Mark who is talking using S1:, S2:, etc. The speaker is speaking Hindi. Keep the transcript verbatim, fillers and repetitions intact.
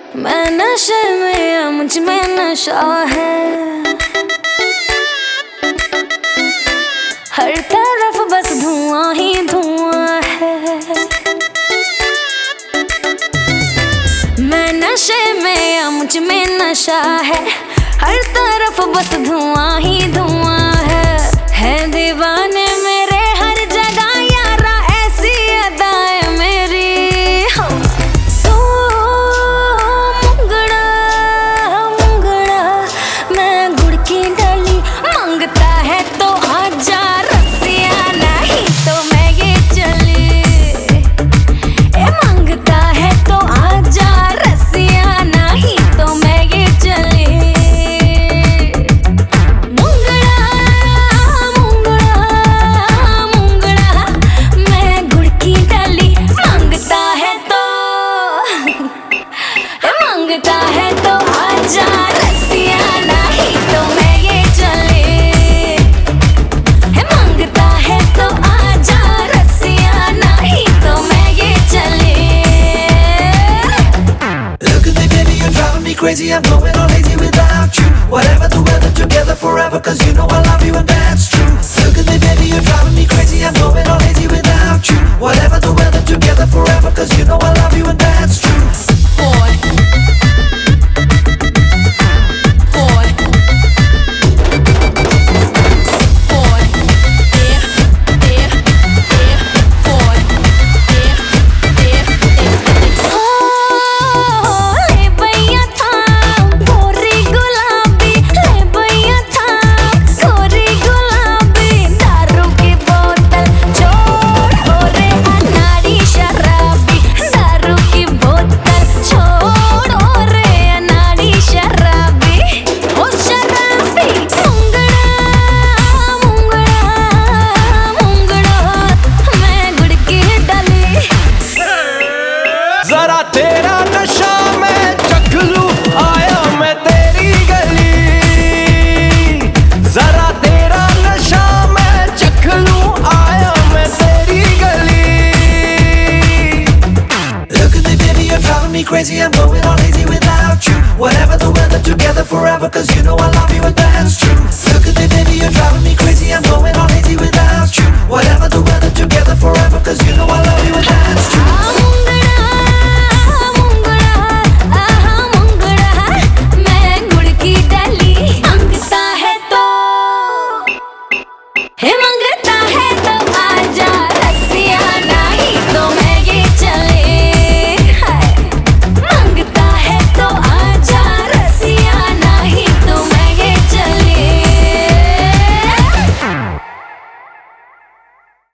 S1: मैं नशे में या मुझ में नशा है, हर तरफ बस धुआं ही धुआं है। मैं नशे में या मुझ में नशा है, हर तरफ बस धुआं ही धुआं है। है दीवाने मेरे हर जगह यारा ऐसी अदाएं मेरी। तू मुंगड़ा मुंगड़ा मैं गुड़ की डली, मांगता है तो आजा रसिया, नहीं तो मैं ये चली। ए मांगता है तो आजा रसिया, नहीं तो मैं ये चली। मांगता है तो आजा रसिया, नहीं तो मैं ये चली। मांगता है तो आजा रसिया, नहीं तो मैं ये चली।
S2: Look at me baby, you're driving me crazy, I'm going all lazy without you. Whatever the weather, together forever, cause you know I love you and that's true. Look at me baby, you're driving me crazy, I'm going all lazy without you. Whatever the weather, together forever, cause you know I love you and that's true. Boy.
S3: जरा तेरा नशा मैं चख लूं, आया मैं तेरी गली। जरा तेरा नशा मैं चख लूं, आया मैं तेरी गली।
S2: Look at me baby, you're driving me crazy, I'm going all lazy without you. Whatever the weather, together forever, cause you know I love you.